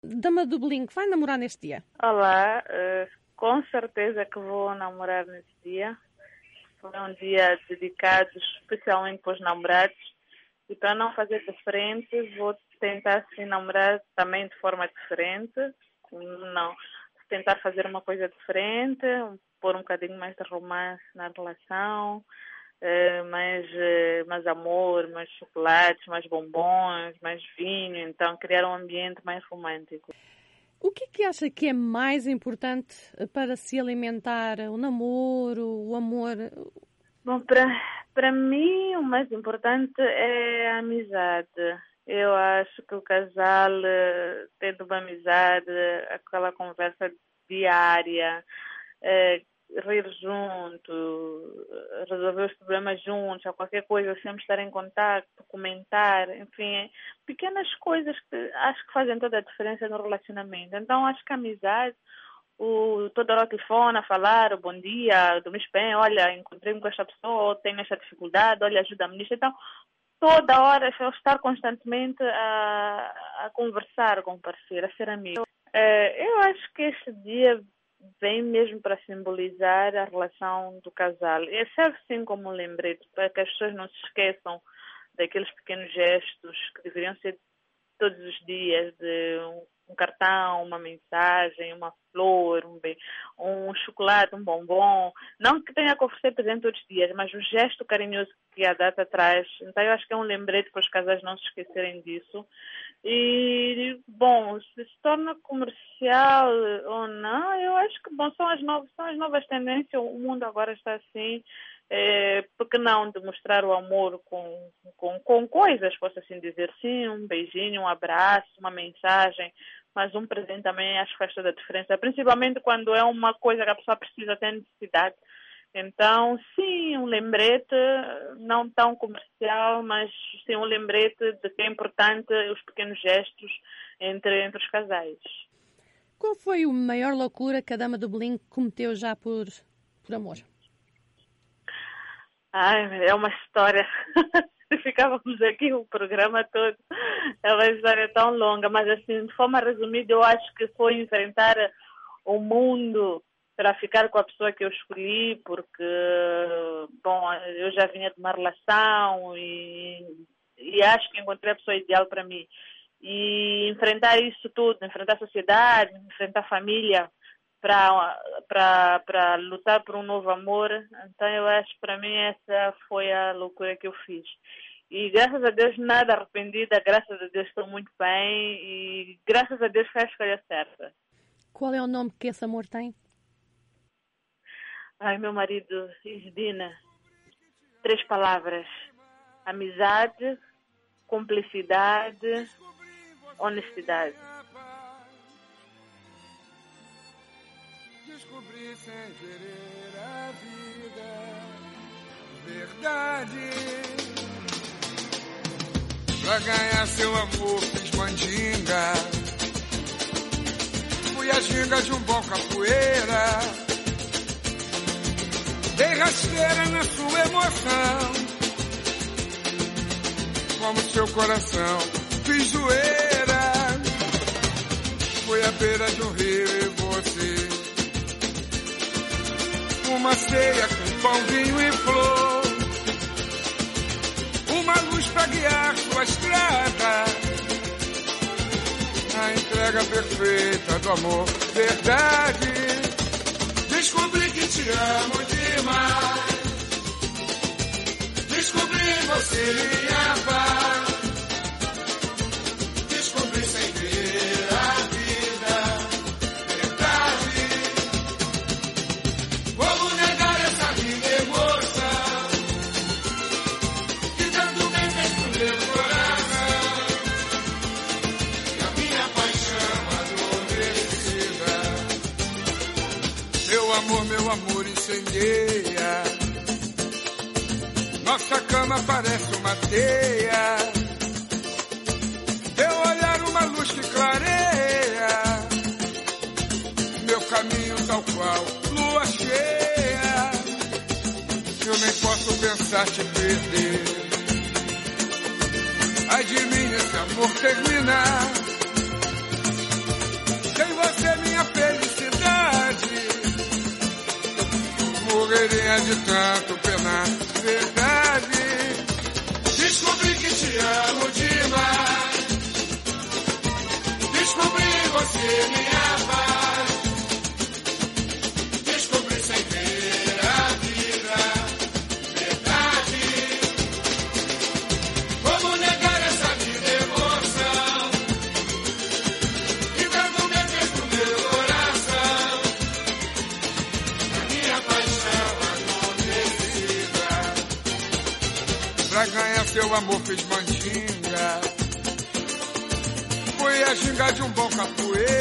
Dama do Blink, vai namorar neste dia? Olá, com certeza que vou namorar neste dia. Foi um dia dedicado especialmente para os namorados. E para não fazer diferente, vou tentar sim namorar também de forma diferente. Não, tentar fazer uma coisa diferente, pôr um bocadinho mais de romance na relação, mais amor, mais chocolates, mais bombons, mais vinho. Então, criar um ambiente mais romântico. O que é que acha que é mais importante para se alimentar o namoro, o amor? Bom, para mim o mais importante é a amizade. Eu acho que o casal, tendo uma amizade, aquela conversa diária, rir junto, resolver os problemas juntos, ou qualquer coisa, sempre estar em contato, comentar, enfim, pequenas coisas que acho que fazem toda a diferença no relacionamento. Então, acho que a amizade, toda hora ao telefone a falar, bom dia, dormiste bem, olha, encontrei-me com esta pessoa, tenho esta dificuldade, olha, ajuda-me nisto. Então, toda hora estar constantemente a conversar com o parceiro, a ser amigo. Eu acho que este dia vem mesmo para simbolizar a relação do casal. E serve sim como um lembrete, para que as pessoas não se esqueçam daqueles pequenos gestos que deveriam ser todos os dias, de um cartão, uma mensagem, uma flor, um chocolate, um bombom. Não que tenha que oferecer presente todos os dias, mas o gesto carinhoso que a data traz. Então eu acho que é um lembrete para os casais não se esquecerem disso. E, bom, se torna comercial ou não, eu acho que, bom, são as novas tendências. O mundo agora está assim. Por que não demonstrar o amor com coisas, posso assim dizer, sim, um beijinho, um abraço, uma mensagem, mas um presente também acho que faz toda a diferença, principalmente quando é uma coisa que a pessoa precisa ter necessidade. Então, sim, um lembrete, não tão comercial, mas sim um lembrete de que é importante os pequenos gestos entre os casais. Qual foi a maior loucura que a Dama do Blink cometeu já por amor? Ai, é uma história. Ficávamos aqui o programa todo. É uma história tão longa, mas assim, de forma resumida, eu acho que foi enfrentar o mundo para ficar com a pessoa que eu escolhi, porque, bom, eu já vinha de uma relação e acho que encontrei a pessoa ideal para mim. E enfrentar isso tudo, enfrentar a sociedade, enfrentar a família, para lutar por um novo amor. Então eu acho que para mim essa foi a loucura que eu fiz. E graças a Deus nada arrependida, graças a Deus estou muito bem e graças a Deus foi a escolha certa. Qual é o nome que esse amor tem? Ai, meu marido, Isdina. 3 palavras: amizade, cumplicidade, honestidade. Descobri sem querer a vida, verdade. Pra ganhar seu amor fiz mandinga, fui a ginga de um bom capoeira, dei rasteira na sua emoção, como seu coração fiz zoeira, fui à beira de um rio e você, uma ceia com pão, vinho e flor, uma luz pra guiar sua estrada, a entrega perfeita do amor, verdade. Descobri que te amo demais, descobri em você minha paz, descobri sem ver a vida, verdade. Como negar essa linda emoção que tanto bem fez pro meu coração, e a minha paixão adormecida. Meu amor incendeia, nossa cama parece uma teia, teu olhar uma luz que clareia, meu caminho tal qual lua cheia, eu nem posso pensar te perder, ai de mim esse amor terminar, sozinha de tanto penar. Verdade, descobri que te amo demais. Descobri você, minha paz. Descobri sem ver a vida. Verdade, como negar essa vida emoção? E dando medo no meu coração, a minha paixão acontecida. Pra ganhar seu amor fiz mandinga. Foi a ginga de um bom capoeira.